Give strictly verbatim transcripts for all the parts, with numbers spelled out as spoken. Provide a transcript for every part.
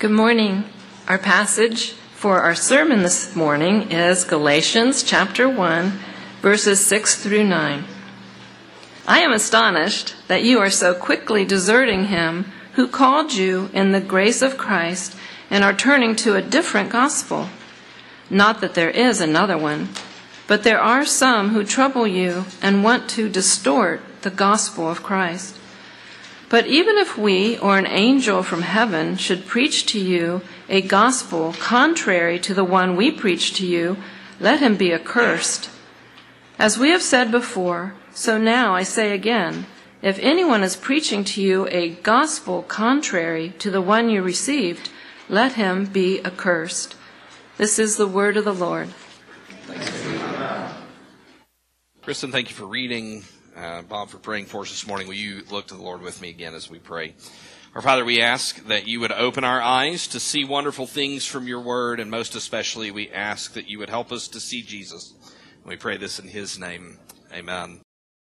Good morning. Our passage for our sermon this morning is Galatians chapter one, verses six through nine. I am astonished that you are so quickly deserting him who called you in the grace of Christ and are turning to a different gospel. Not that there is another one, but there are some who trouble you and want to distort the gospel of Christ. But even if we or an angel from heaven should preach to you a gospel contrary to the one we preach to you, let him be accursed. As we have said before, so now I say again, if anyone is preaching to you a gospel contrary to the one you received, let him be accursed. This is the word of the Lord. Kristen, thank you for reading. Uh, Bob, for praying for us this morning. Will you look to the Lord with me again as we pray? Our Father, we ask that you would open our eyes to see wonderful things from your word, and most especially we ask that you would help us to see Jesus. And we pray this in his name. Amen.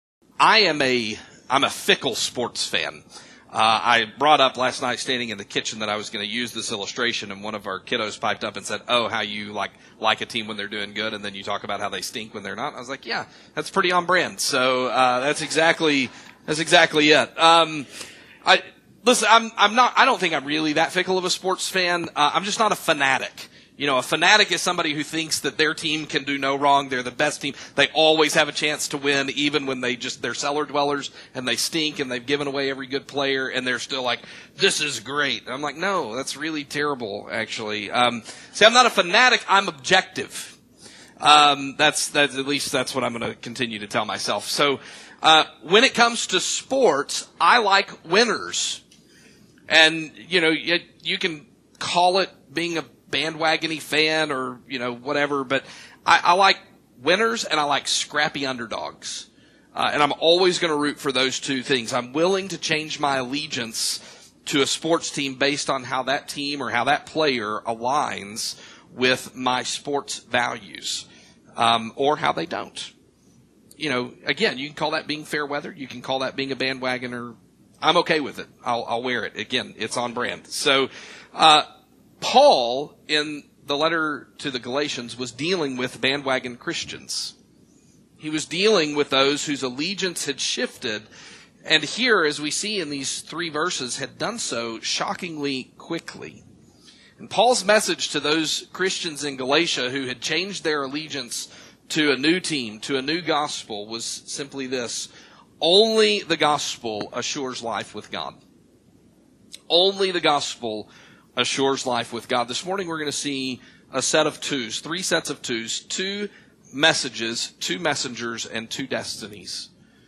I am a, I'm a fickle sports fan. Uh, I brought up last night standing in the kitchen that I was going to use this illustration, and one of our kiddos piped up and said, oh, how you like like a team when they're doing good, and then you talk about how they stink when they're not. I was like, yeah, that's pretty on brand. So uh, that's exactly that's exactly it. Um, I listen. I'm I'm not. I don't think I'm really that fickle of a sports fan. Uh, I'm just not a fanatic. You know, a fanatic is somebody who thinks that their team can do no wrong. They're the best team. They always have a chance to win, even when they just, they're cellar dwellers and they stink and they've given away every good player and they're still like, this is great. And I'm like, no, that's really terrible, actually. Um, see, I'm not a fanatic. I'm objective. Um, that's, that's, at least that's what I'm going to continue to tell myself. So, uh, when it comes to sports, I like winners. And, you know, you, you can call it being a bandwagony fan or, you know, whatever, but I, I like winners and I like scrappy underdogs. Uh, and I'm always going to root for those two things. I'm willing to change my allegiance to a sports team based on how that team or how that player aligns with my sports values, um, or how they don't. You know, again, you can call that being fair weather. You can call that being a bandwagoner. I'm okay with it. I'll, I'll wear it. Again, it's on brand. So, uh, Paul, in the letter to the Galatians, was dealing with bandwagon Christians. He was dealing with those whose allegiance had shifted, and here, as we see in these three verses, had done so shockingly quickly. And Paul's message to those Christians in Galatia who had changed their allegiance to a new team, to a new gospel, was simply this: only the gospel assures life with God. Only the gospel assures life with God. This morning we're going to see a set of twos, three sets of twos, two messages, two messengers, and two destinies.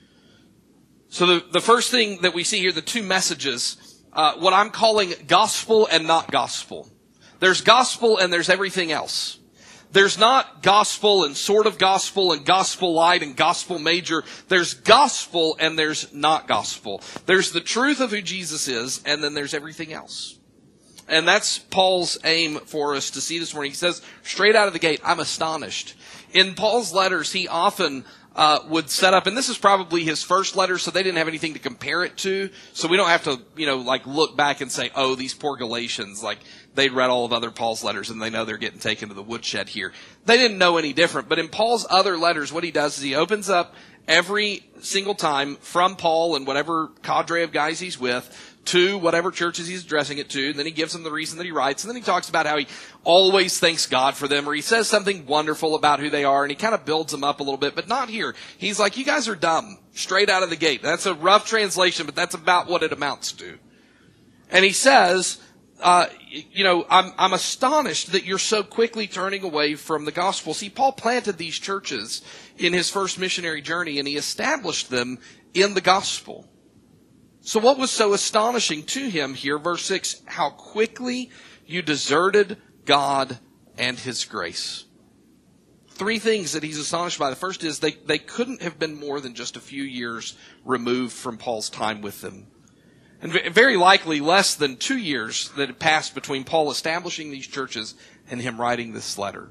So the, the first thing that we see here, the two messages, uh, what I'm calling gospel and not gospel. There's gospel and there's everything else. There's not gospel and sort of gospel and gospel light and gospel major. There's gospel and there's not gospel. There's the truth of who Jesus is, and then there's everything else. And that's Paul's aim for us to see this morning. He says straight out of the gate, I'm astonished. In Paul's letters, he often uh, would set up, and this is probably his first letter, so they didn't have anything to compare it to. So we don't have to, you know, like look back and say, oh, these poor Galatians, like they'd read all of other Paul's letters and they know they're getting taken to the woodshed here. They didn't know any different. But in Paul's other letters, what he does is he opens up every single time from Paul and whatever cadre of guys he's with to whatever churches he's addressing it to. And then he gives them the reason that he writes. And then he talks about how he always thanks God for them, or he says something wonderful about who they are, and he kind of builds them up a little bit, but not here. He's like, you guys are dumb, straight out of the gate. That's a rough translation, but that's about what it amounts to. And he says, uh, you know, I'm, I'm astonished that you're so quickly turning away from the gospel. See, Paul planted these churches in his first missionary journey, and he established them in the gospel. So what was so astonishing to him here, verse six, how quickly you deserted God and his grace. Three things that he's astonished by. The first is they, they couldn't have been more than just a few years removed from Paul's time with them. And very likely less than two years that had passed between Paul establishing these churches and him writing this letter.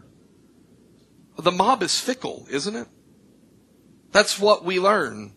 The mob is fickle, isn't it? That's what we learn.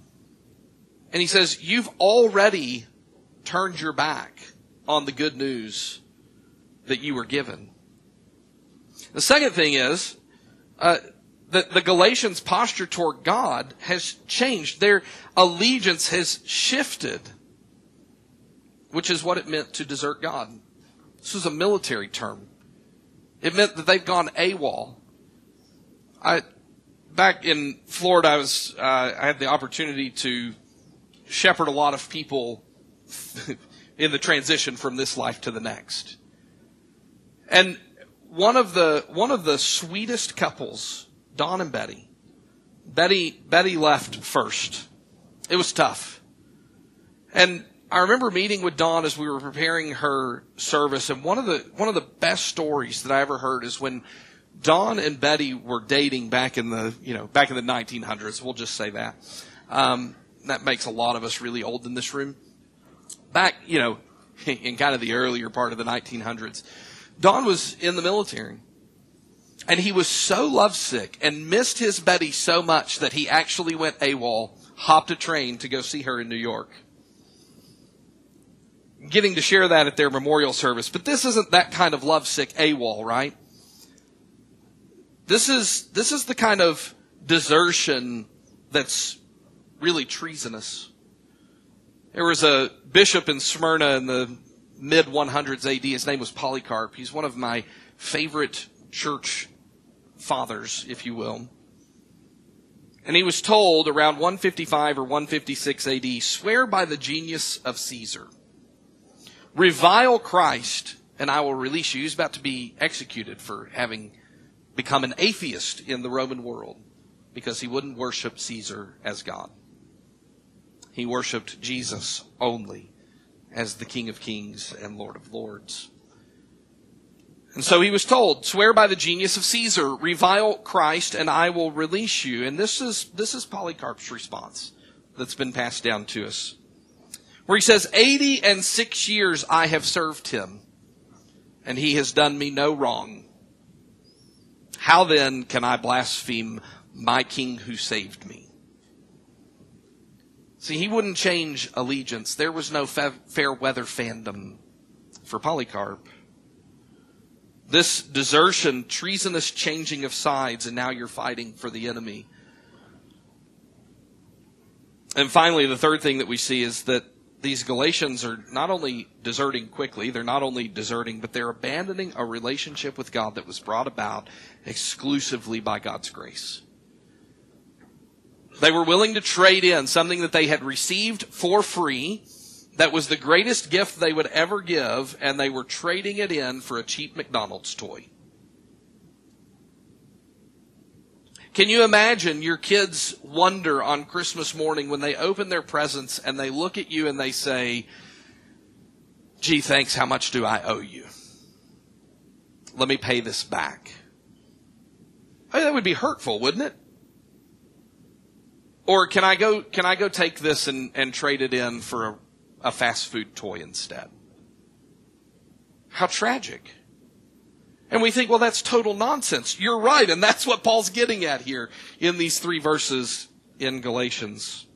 And he says, you've already turned your back on the good news that you were given. The second thing is uh, that the Galatians' posture toward God has changed. Their allegiance has shifted, which is what it meant to desert God. This was a military term. It meant that they've gone AWOL. I, back in Florida, I was uh, I had the opportunity to shepherd a lot of people in the transition from this life to the next. And one of the one of the sweetest couples, Don and Betty. Betty Betty left first. It was tough. And I remember meeting with Dawn as we were preparing her service, and one of the one of the best stories that I ever heard is when Dawn and Betty were dating back in the you know back in the nineteen hundreds. We'll just say that. Um, that makes a lot of us really old in this room. Back you know in kind of the earlier part of the nineteen hundreds, Dawn was in the military, and he was so lovesick and missed his Betty so much that he actually went AWOL, hopped a train to go see her in New York. Getting to share that at their memorial service. But this isn't that kind of lovesick AWOL, right? This is this is the kind of desertion that's really treasonous. There was a bishop in Smyrna in the mid one hundreds A D. His name was Polycarp. He's one of my favorite church fathers, if you will. And he was told around one fifty-five or one fifty-six A D, swear by the genius of Caesar. Revile Christ, and I will release you. He's about to be executed for having become an atheist in the Roman world because he wouldn't worship Caesar as God. He worshiped Jesus only as the King of Kings and Lord of Lords. And so he was told, swear by the genius of Caesar, revile Christ, and I will release you. And this is this is Polycarp's response that's been passed down to us, where he says, eighty and six years I have served him, and he has done me no wrong. How then can I blaspheme my king who saved me? See, he wouldn't change allegiance. There was no fa- fair weather fandom for Polycarp. This desertion, treasonous changing of sides, and now you're fighting for the enemy. And finally, the third thing that we see is that these Galatians are not only deserting quickly, they're not only deserting, but they're abandoning a relationship with God that was brought about exclusively by God's grace. They were willing to trade in something that they had received for free, that was the greatest gift they would ever give, and they were trading it in for a cheap McDonald's toy. Can you imagine your kids' wonder on Christmas morning when they open their presents and they look at you and they say, gee, thanks, how much do I owe you? Let me pay this back. I mean, that would be hurtful, wouldn't it? Or can I go can I go take this and, and trade it in for a, a fast food toy instead? How tragic. And we think, well, that's total nonsense. You're right, and that's what Paul's getting at here in these three verses in Galatians.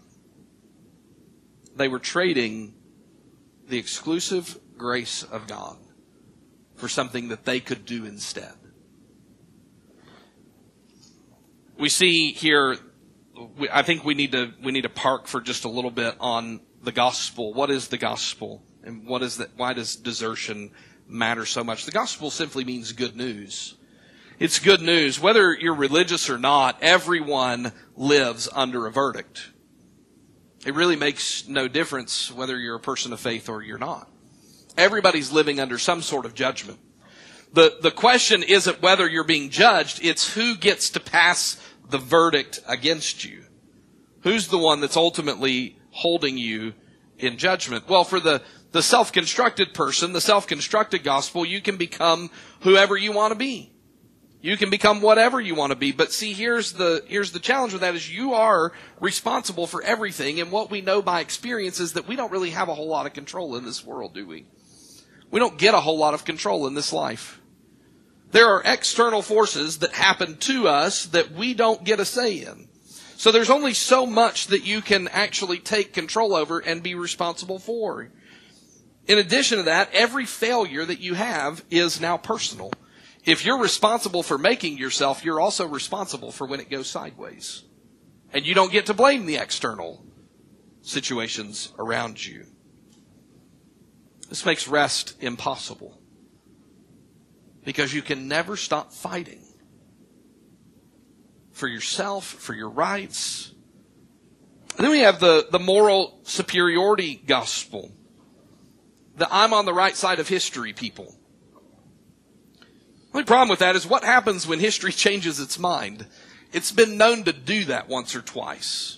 They were trading the exclusive grace of God for something that they could do instead. We see here, I think we need to we need to park for just a little bit on the gospel. What is the gospel? And what is that? Why does desertion matter so much? The gospel simply means good news. It's good news. Whether you're religious or not, everyone lives under a verdict. It really makes no difference whether you're a person of faith or you're not. Everybody's living under some sort of judgment. The, the question isn't whether you're being judged, it's who gets to pass the verdict against you. Who's the one that's ultimately holding you in judgment? Well, for the The self-constructed person, the self-constructed gospel, you can become whoever you want to be. You can become whatever you want to be. But see, here's the here's the challenge with that is you are responsible for everything. And what we know by experience is that we don't really have a whole lot of control in this world, do we? We don't get a whole lot of control in this life. There are external forces that happen to us that we don't get a say in. So there's only so much that you can actually take control over and be responsible for. In addition to that, every failure that you have is now personal. If you're responsible for making yourself, you're also responsible for when it goes sideways. And you don't get to blame the external situations around you. This makes rest impossible. Because you can never stop fighting for yourself, for your rights. And then we have the, the moral superiority gospel. The I'm on the right side of history people. The only problem with that is what happens when history changes its mind. It's been known to do that once or twice.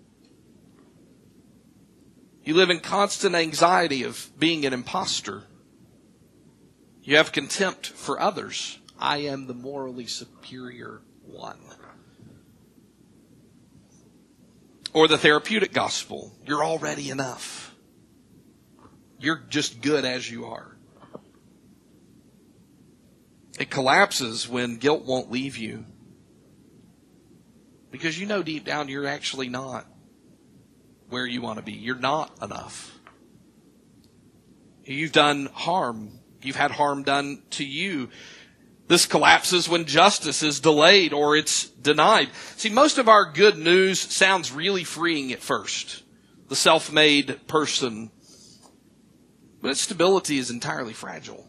You live in constant anxiety of being an imposter. You have contempt for others. I am the morally superior one. Or the therapeutic gospel. You're already enough. You're just good as you are. It collapses when guilt won't leave you. Because you know deep down you're actually not where you want to be. You're not enough. You've done harm. You've had harm done to you. This collapses when justice is delayed or it's denied. See, most of our good news sounds really freeing at first. The self-made person. But its stability is entirely fragile.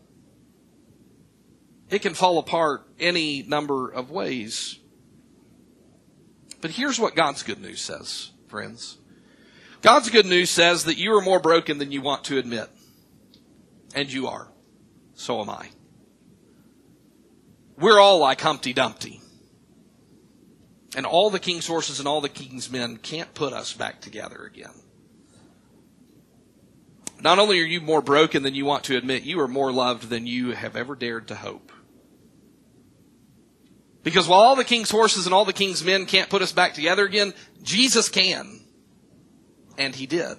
It can fall apart any number of ways. But here's what God's good news says, friends. God's good news says that you are more broken than you want to admit. And you are. So am I. We're all like Humpty Dumpty. And all the king's horses and all the king's men can't put us back together again. Not only are you more broken than you want to admit, you are more loved than you have ever dared to hope. Because while all the king's horses and all the king's men can't put us back together again, Jesus can. And he did.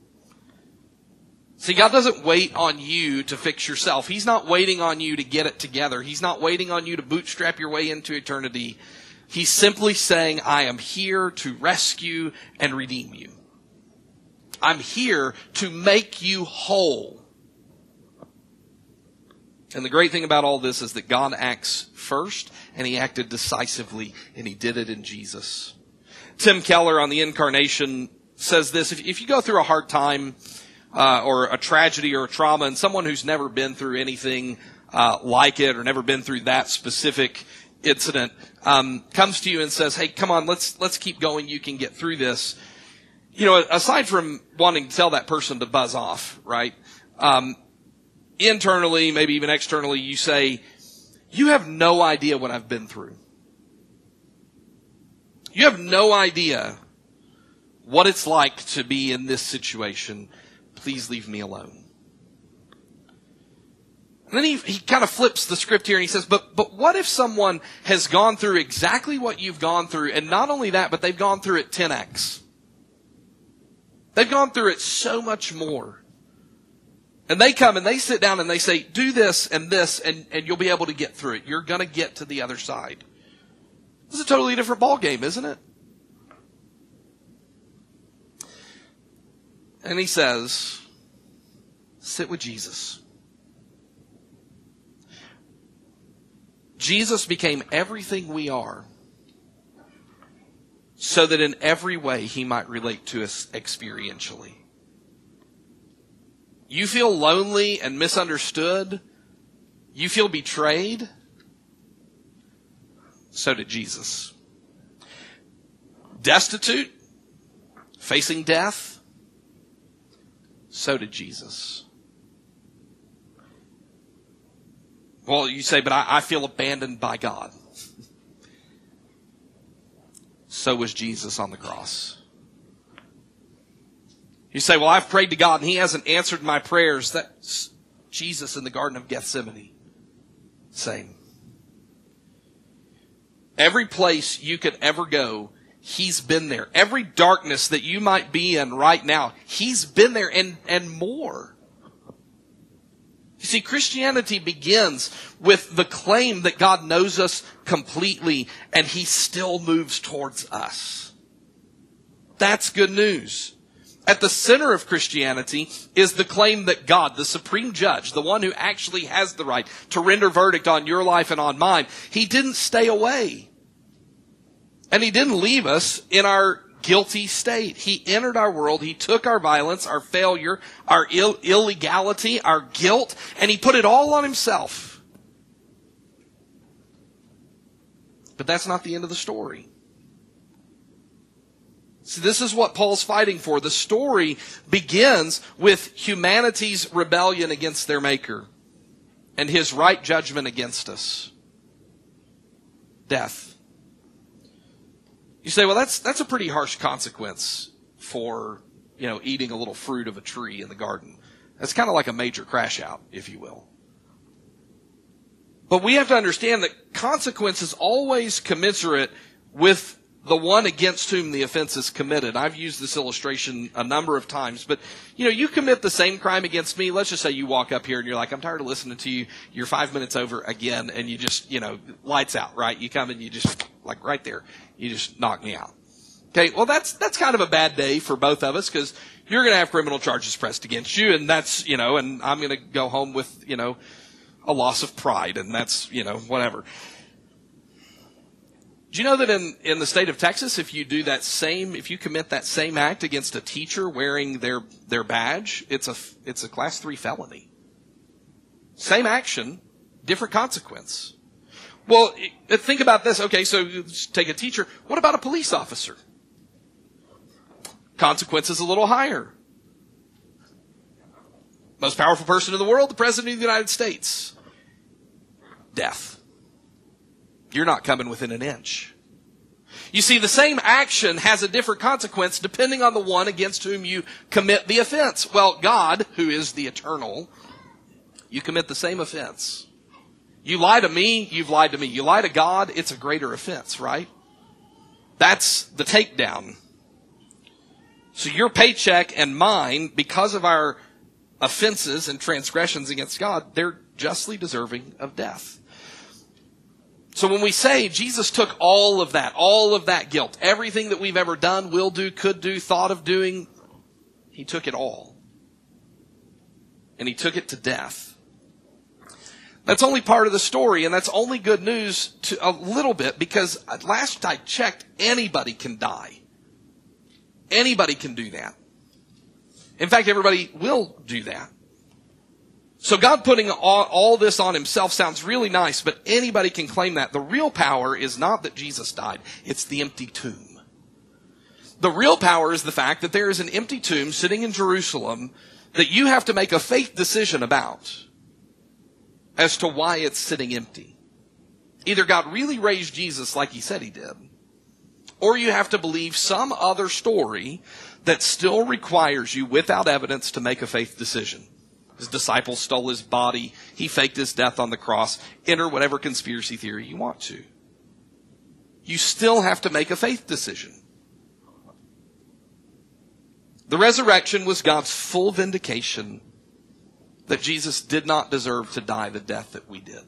See, God doesn't wait on you to fix yourself. He's not waiting on you to get it together. He's not waiting on you to bootstrap your way into eternity. He's simply saying, I am here to rescue and redeem you. I'm here to make you whole. And the great thing about all this is that God acts first, and he acted decisively, and he did it in Jesus. Tim Keller on the Incarnation says this: if, if you go through a hard time, uh, or a tragedy or a trauma, and someone who's never been through anything uh, like it, or never been through that specific incident, um, comes to you and says, hey, come on, let's let's keep going, you can get through this. You know, aside from wanting to tell that person to buzz off, right? Um, internally, maybe even externally, you say, you have no idea what I've been through. You have no idea what it's like to be in this situation. Please leave me alone. And then he, he kind of flips the script here and he says, but, but what if someone has gone through exactly what you've gone through, and not only that, but they've gone through it ten x. They've gone through it so much more. And they come and they sit down and they say, do this and this, and, and you'll be able to get through it. You're going to get to the other side. This is a totally different ballgame, isn't it? And he says, sit with Jesus. Jesus became everything we are so that in every way he might relate to us experientially. You feel lonely and misunderstood. You feel betrayed. So did Jesus. Destitute, facing death. So did Jesus. Well, you say, but I, I feel abandoned by God. So was Jesus on the cross. You say, well, I've prayed to God and he hasn't answered my prayers. That's Jesus in the Garden of Gethsemane. Same. Every place you could ever go, he's been there. Every darkness that you might be in right now, he's been there and, and more. You see, Christianity begins with the claim that God knows us completely and he still moves towards us. That's good news. At the center of Christianity is the claim that God, the supreme judge, the one who actually has the right to render verdict on your life and on mine, he didn't stay away. And he didn't leave us in our guilty state. He entered our world. He took our violence, our failure, our Ill- illegality, our guilt, and he put it all on himself. But that's not the end of the story. See, this is what Paul's fighting for. The story begins with humanity's rebellion against their Maker and his right judgment against us. Death. You say, well, that's that's a pretty harsh consequence for, you know, eating a little fruit of a tree in the garden. That's kind of like a major crash out, if you will. But we have to understand that consequence is always commensurate with the one against whom the offense is committed. I've used this illustration a number of times, but, you know, you commit the same crime against me. Let's just say you walk up here and you're like, I'm tired of listening to you. You're five minutes over again, and you just, you know, lights out, right? You come and you just, like right there, you just knock me out. Okay, well, that's that's kind of a bad day for both of us, because you're going to have criminal charges pressed against you, and that's, you know, and I'm going to go home with, you know, a loss of pride, and that's, you know, whatever. Do you know that in, in the state of Texas, if you do that same, if you commit that same act against a teacher wearing their, their badge, it's a, it's a class three felony. Same action, different consequence. Well, think about this. Okay, so take a teacher. What about a police officer? Consequence is a little higher. Most powerful person in the world, the President of the United States. Death. You're not coming within an inch. You see, the same action has a different consequence depending on the one against whom you commit the offense. Well, God, who is the eternal, you commit the same offense. You lie to me, you've lied to me. You lie to God, it's a greater offense, right? That's the takedown. So your paycheck and mine, because of our offenses and transgressions against God, they're justly deserving of death. So when we say Jesus took all of that, all of that guilt, everything that we've ever done, will do, could do, thought of doing, he took it all. And he took it to death. That's only part of the story, and that's only good news to a little bit, because last I checked, anybody can die. Anybody can do that. In fact, everybody will do that. So God putting all, all this on himself sounds really nice, but anybody can claim that. The real power is not that Jesus died. It's the empty tomb. The real power is the fact that there is an empty tomb sitting in Jerusalem that you have to make a faith decision about as to why it's sitting empty. Either God really raised Jesus like he said he did, or you have to believe some other story that still requires you without evidence to make a faith decision. His disciples stole his body. He faked his death on the cross. Enter whatever conspiracy theory you want to. You still have to make a faith decision. The resurrection was God's full vindication that Jesus did not deserve to die the death that we did.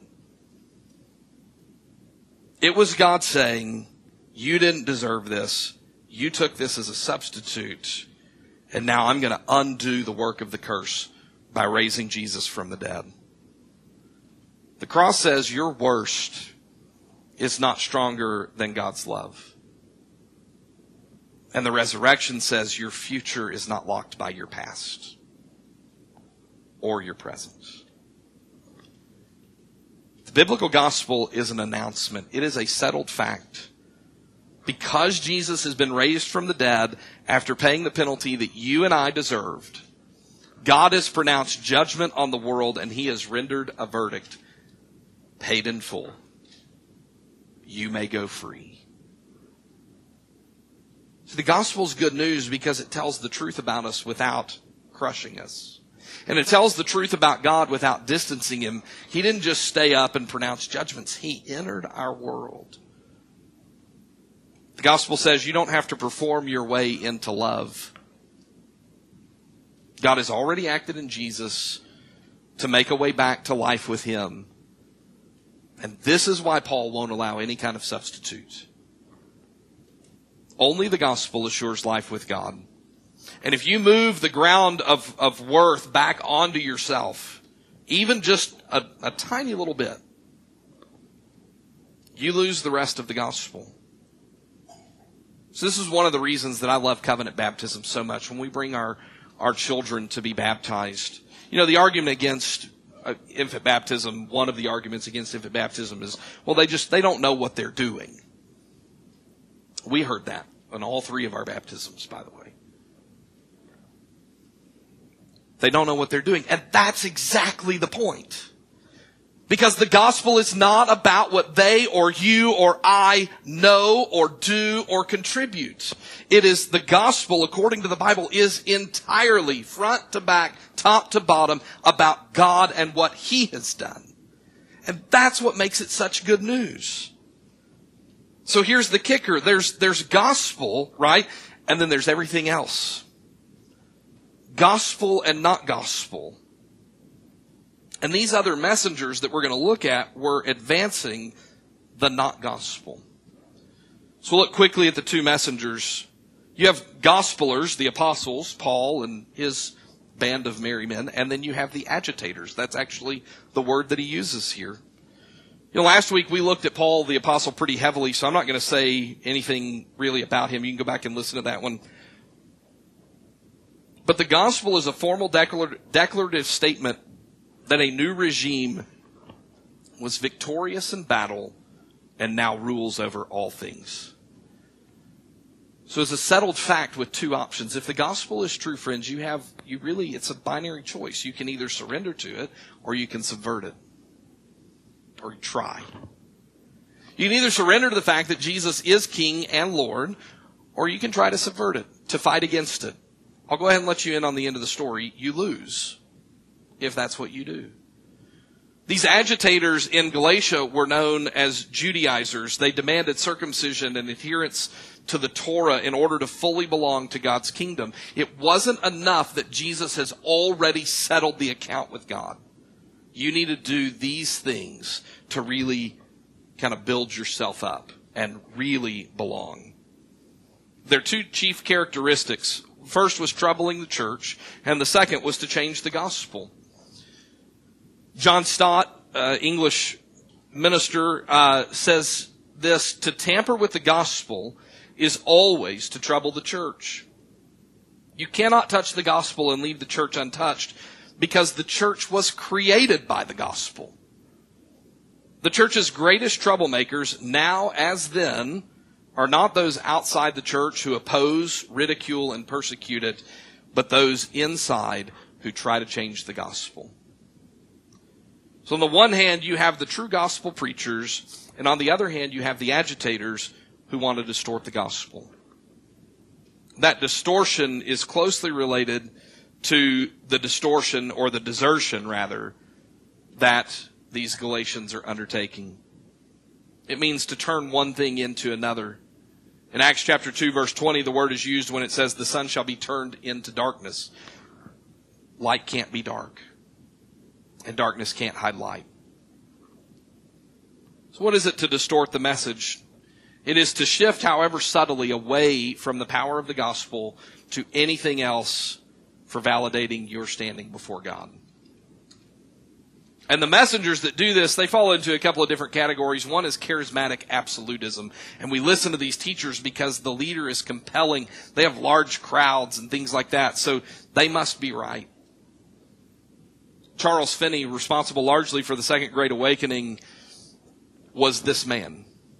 It was God saying, you didn't deserve this. You took this as a substitute. And now I'm going to undo the work of the curse by raising Jesus from the dead. The cross says your worst is not stronger than God's love. And the resurrection says your future is not locked by your past or your present. The biblical gospel is an announcement. It is a settled fact. Because Jesus has been raised from the dead after paying the penalty that you and I deserved, God has pronounced judgment on the world, and he has rendered a verdict paid in full. You may go free. So the gospel is good news because it tells the truth about us without crushing us. And it tells the truth about God without distancing him. He didn't just stay up and pronounce judgments. He entered our world. The gospel says you don't have to perform your way into love. God has already acted in Jesus to make a way back to life with him. And this is why Paul won't allow any kind of substitute. Only the gospel assures life with God. And if you move the ground of, of worth back onto yourself, even just a, a tiny little bit, you lose the rest of the gospel. So this is one of the reasons that I love covenant baptism so much. When we bring our, our children to be baptized, you know, the argument against uh, infant baptism, one of the arguments against infant baptism is, well, they just, they don't know what they're doing. We heard that on all three of our baptisms, by the way. They don't know what they're doing. And that's exactly the point. Because the gospel is not about what they or you or I know or do or contribute. It is the gospel, according to the Bible, is entirely front to back, top to bottom, about God and what He has done. And that's what makes it such good news. So here's the kicker. There's, there's gospel, right? And then there's everything else. Gospel and not gospel. And these other messengers that we're going to look at were advancing the not gospel. So look quickly at the two messengers. You have gospelers, the apostles, Paul and his band of merry men, and then you have the agitators. That's actually the word that he uses here. You know, last week we looked at Paul the apostle pretty heavily, so I'm not going to say anything really about him. You can go back and listen to that one. But the gospel is a formal declar- declarative statement that a new regime was victorious in battle and now rules over all things. So it's a settled fact with two options. If the gospel is true, friends, you have, you really, it's a binary choice. You can either surrender to it or you can subvert it. Or try. You can either surrender to the fact that Jesus is King and Lord, or you can try to subvert it, to fight against it. I'll go ahead and let you in on the end of the story. You lose, if that's what you do. These agitators in Galatia were known as Judaizers. They demanded circumcision and adherence to the Torah in order to fully belong to God's kingdom. It wasn't enough that Jesus has already settled the account with God. You need to do these things to really kind of build yourself up and really belong. There are two chief characteristics. First was troubling the church, and the second was to change the gospel. John Stott, uh, English minister, uh, says this: to tamper with the gospel is always to trouble the church. You cannot touch the gospel and leave the church untouched, because the church was created by the gospel. The church's greatest troublemakers, now as then, are not those outside the church who oppose, ridicule, and persecute it, but those inside who try to change the gospel. So on the one hand, you have the true gospel preachers, and on the other hand, you have the agitators who want to distort the gospel. That distortion is closely related to the distortion, or the desertion rather, that these Galatians are undertaking. It means to turn one thing into another. In Acts chapter two, verse twenty, the word is used when it says the sun shall be turned into darkness. Light can't be dark, and darkness can't hide light. So what is it to distort the message? It is to shift, however subtly, away from the power of the gospel to anything else for validating your standing before God. And the messengers that do this, they fall into a couple of different categories. One is charismatic absolutism. And we listen to these teachers because the leader is compelling. They have large crowds and things like that. So they must be right. Charles Finney, responsible largely for the Second Great Awakening, was this man.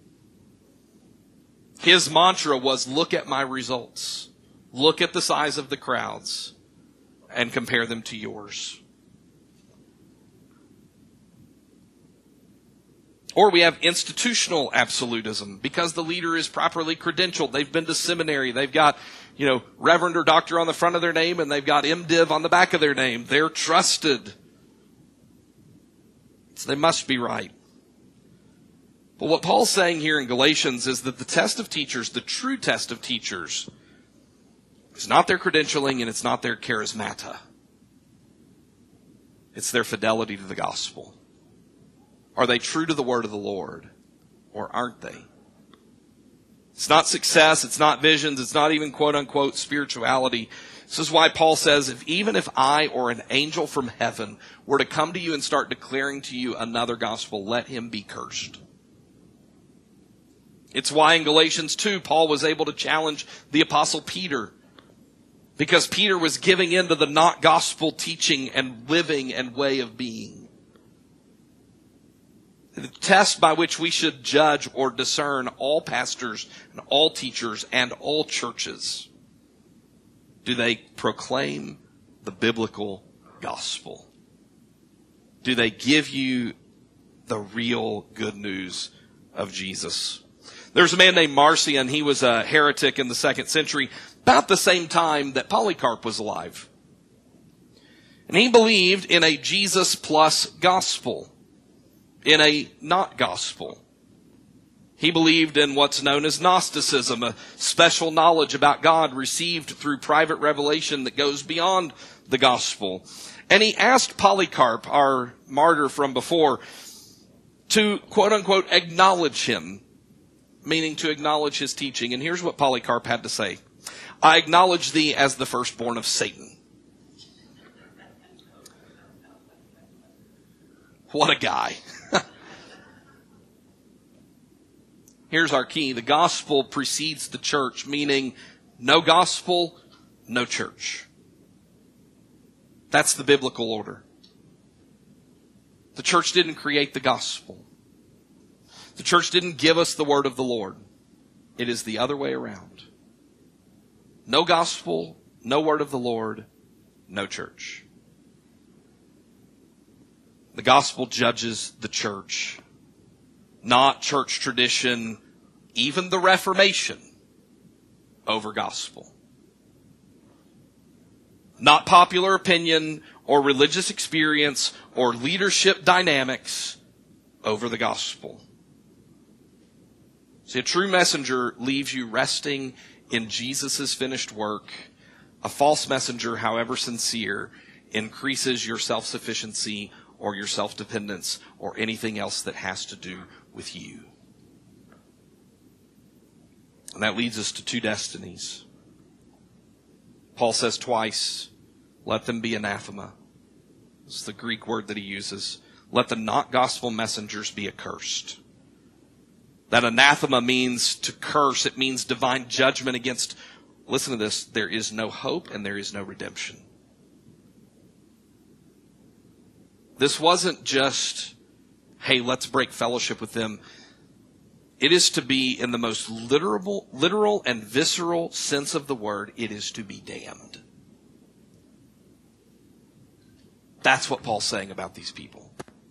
His mantra was, look at my results. Look at the size of the crowds and compare them to yours. Or we have institutional absolutism, because the leader is properly credentialed. They've been to seminary. They've got, you know, reverend or doctor on the front of their name, and they've got MDiv on the back of their name. They're trusted. So they must be right. But what Paul's saying here in Galatians is that the test of teachers, the true test of teachers, is not their credentialing and it's not their charismata. It's their fidelity to the gospel. Are they true to the word of the Lord, or aren't they? It's not success, it's not visions, it's not even quote-unquote spirituality. This is why Paul says, if even if I or an angel from heaven were to come to you and start declaring to you another gospel, let him be cursed. It's why in Galatians two, Paul was able to challenge the Apostle Peter, because Peter was giving in to the not gospel teaching and living and way of being. The test by which we should judge or discern all pastors and all teachers and all churches: do they proclaim the biblical gospel? Do they give you the real good news of Jesus? There's a man named Marcion. He was a heretic in the second century, about the same time that Polycarp was alive. And he believed in a Jesus plus gospel, in a not gospel. He believed in what's known as Gnosticism, a special knowledge about God received through private revelation that goes beyond the gospel. And he asked Polycarp, our martyr from before, to quote unquote acknowledge him, meaning to acknowledge his teaching. And here's what Polycarp had to say: I acknowledge thee as the firstborn of Satan. What a guy. Here's our key. The gospel precedes the church, meaning no gospel, no church. That's the biblical order. The church didn't create the gospel. The church didn't give us the word of the Lord. It is the other way around. No gospel, no word of the Lord, no church. The gospel judges the church, not church tradition, even the Reformation, over gospel. Not popular opinion or religious experience or leadership dynamics over the gospel. See, a true messenger leaves you resting in Jesus' finished work. A false messenger, however sincere, increases your self-sufficiency or your self-dependence or anything else that has to do with you. And that leads us to two destinies. Paul says twice, let them be anathema. This is the Greek word that he uses. Let the not gospel messengers be accursed. That anathema means to curse. It means divine judgment against, listen to this, there is no hope and there is no redemption. This wasn't just, hey, let's break fellowship with them. It is to be, in the most literal, literal and visceral sense of the word, it is to be damned. That's what Paul's saying about these people.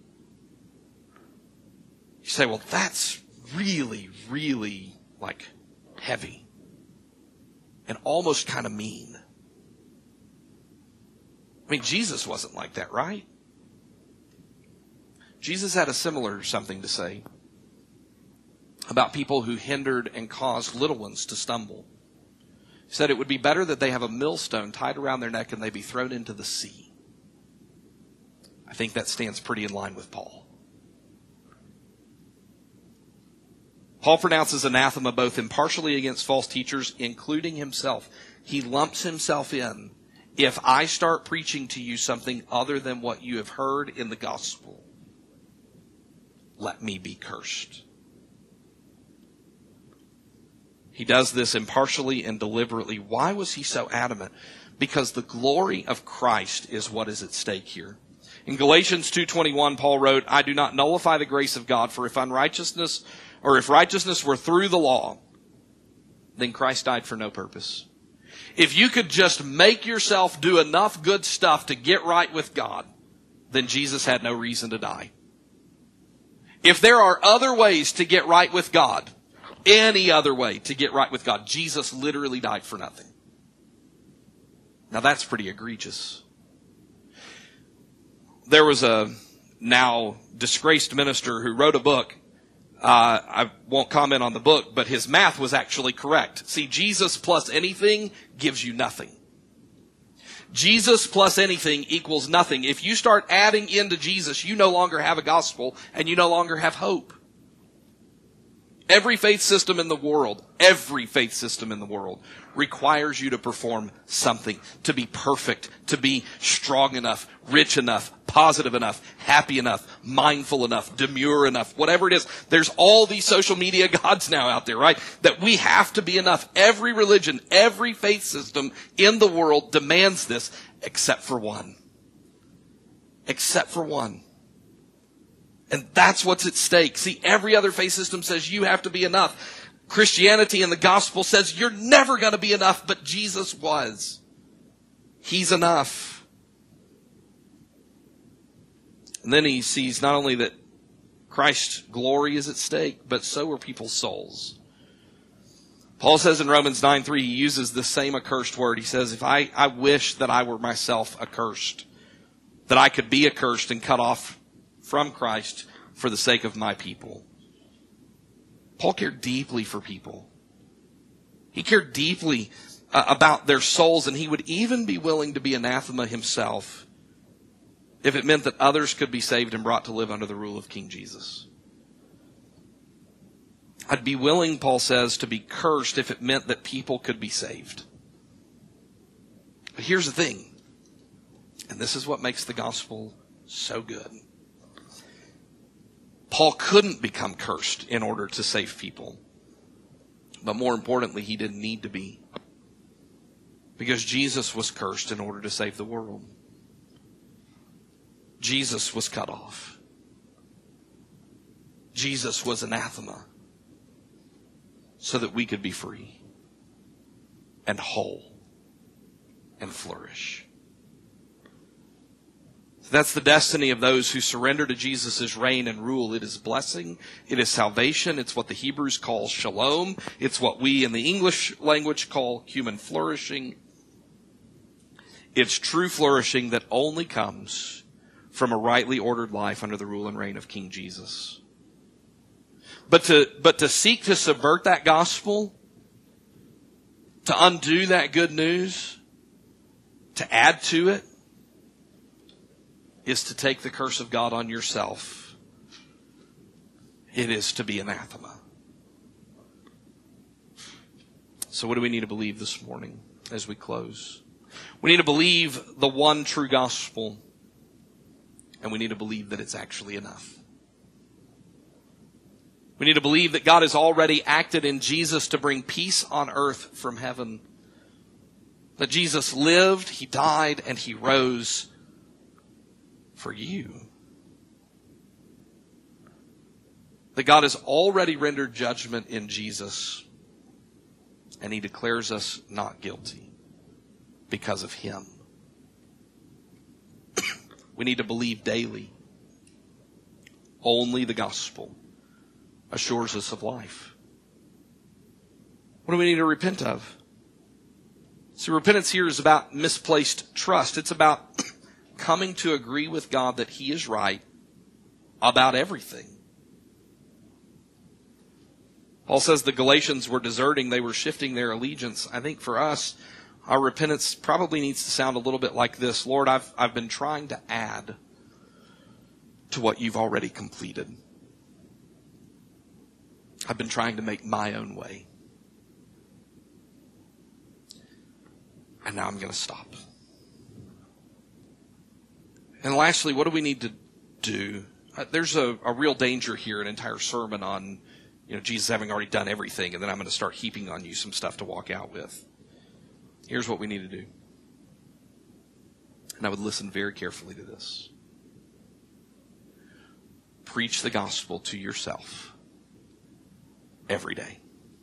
You say, well, that's really, really, like, heavy. And almost kind of mean. I mean, Jesus wasn't like that, right? Jesus had a similar something to say about people who hindered and caused little ones to stumble. He said it would be better that they have a millstone tied around their neck and they be thrown into the sea. I think that stands pretty in line with Paul. Paul pronounces anathema both impartially against false teachers, including himself. He lumps himself in. If I start preaching to you something other than what you have heard in the gospel, let me be cursed. He does this impartially and deliberately. Why was he so adamant? Because the glory of Christ is what is at stake here. In Galatians two twenty-one, Paul wrote, I do not nullify the grace of God, for if unrighteousness, or if righteousness were through the law, then Christ died for no purpose. If you could just make yourself do enough good stuff to get right with God, then Jesus had no reason to die. If there are other ways to get right with God, any other way to get right with God, Jesus literally died for nothing. Now that's pretty egregious. There was a now disgraced minister who wrote a book. Uh, I won't comment on the book, but his math was actually correct. See, Jesus plus anything gives you nothing. Jesus plus anything equals nothing. If you start adding into Jesus, you no longer have a gospel and you no longer have hope. Every faith system in the world, every faith system in the world requires you to perform something, to be perfect, to be strong enough, rich enough, positive enough, happy enough, mindful enough, demure enough, whatever it is. There's all these social media gods now out there, right? That we have to be enough. Every religion, every faith system in the world demands this, except for one. Except for one. And that's what's at stake. See, every other faith system says you have to be enough. Christianity and the gospel says you're never going to be enough, but Jesus was. He's enough. And then he sees not only that Christ's glory is at stake, but so are people's souls. Paul says in Romans nine three, he uses the same accursed word. He says, if I, I wish that I were myself accursed, that I could be accursed and cut off from Christ for the sake of my people. Paul cared deeply for people. He cared deeply uh, about their souls, and he would even be willing to be anathema himself if it meant that others could be saved and brought to live under the rule of King Jesus. I'd be willing, Paul says, to be cursed if it meant that people could be saved. But here's the thing, and this is what makes the gospel so good. Paul couldn't become cursed in order to save people. But more importantly, he didn't need to be. Because Jesus was cursed in order to save the world. Jesus was cut off. Jesus was anathema. So that we could be free. And whole. And flourish. That's the destiny of those who surrender to Jesus' reign and rule. It is blessing. It is salvation. It's what the Hebrews call shalom. It's what we in the English language call human flourishing. It's true flourishing that only comes from a rightly ordered life under the rule and reign of King Jesus. But to, but to seek to subvert that gospel, to undo that good news, to add to it, is to take the curse of God on yourself. It is to be anathema. So what do we need to believe this morning as we close? We need to believe the one true gospel, and we need to believe that it's actually enough. We need to believe that God has already acted in Jesus to bring peace on earth from heaven. That Jesus lived, He died, and He rose for you. That God has already rendered judgment in Jesus, and He declares us not guilty because of Him. We need to believe daily. Only the gospel assures us of life. What do we need to repent of? See, repentance here is about misplaced trust. It's about coming to agree with God that He is right about everything. Paul says the Galatians were deserting. They were shifting their allegiance. I think for us, our repentance probably needs to sound a little bit like this. Lord, I've, I've been trying to add to what You've already completed. I've been trying to make my own way. And now I'm going to stop. And lastly, what do we need to do? Uh, there's a, a real danger here, an entire sermon on, you know, Jesus having already done everything, and then I'm going to start heaping on you some stuff to walk out with. Here's what we need to do. And I would listen very carefully to this. Preach the gospel to yourself every day.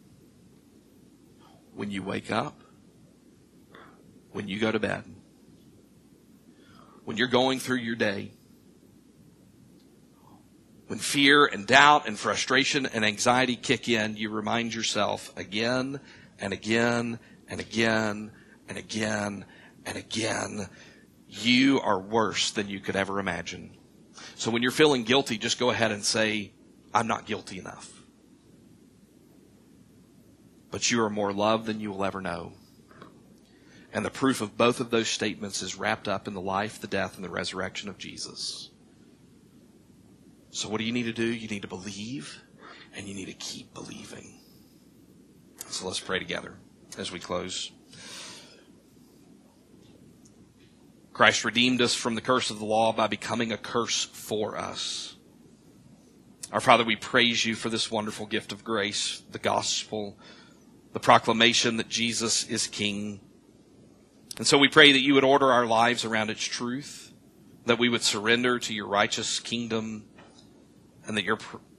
When you wake up, when you go to bed, when you're going through your day, when fear and doubt and frustration and anxiety kick in, you remind yourself again and again and again and again and again, you are worse than you could ever imagine. So when you're feeling guilty, just go ahead and say, I'm not guilty enough. But you are more loved than you will ever know. And the proof of both of those statements is wrapped up in the life, the death, and the resurrection of Jesus. So what do you need to do? You need to believe, and you need to keep believing. So let's pray together as we close. Christ redeemed us from the curse of the law by becoming a curse for us. Our Father, we praise you for this wonderful gift of grace, the gospel, the proclamation that Jesus is King. And so we pray that you would order our lives around its truth, that we would surrender to your righteous kingdom, and that your,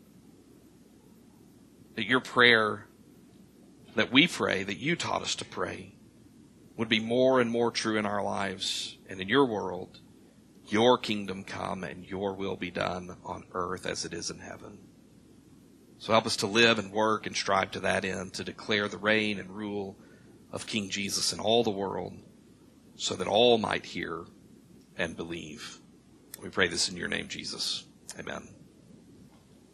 that your prayer that we pray, that you taught us to pray, would be more and more true in our lives and in your world. Your kingdom come and your will be done on earth as it is in heaven. So help us to live and work and strive to that end, to declare the reign and rule of King Jesus in all the world, so that all might hear and believe. We pray this in your name, Jesus. Amen.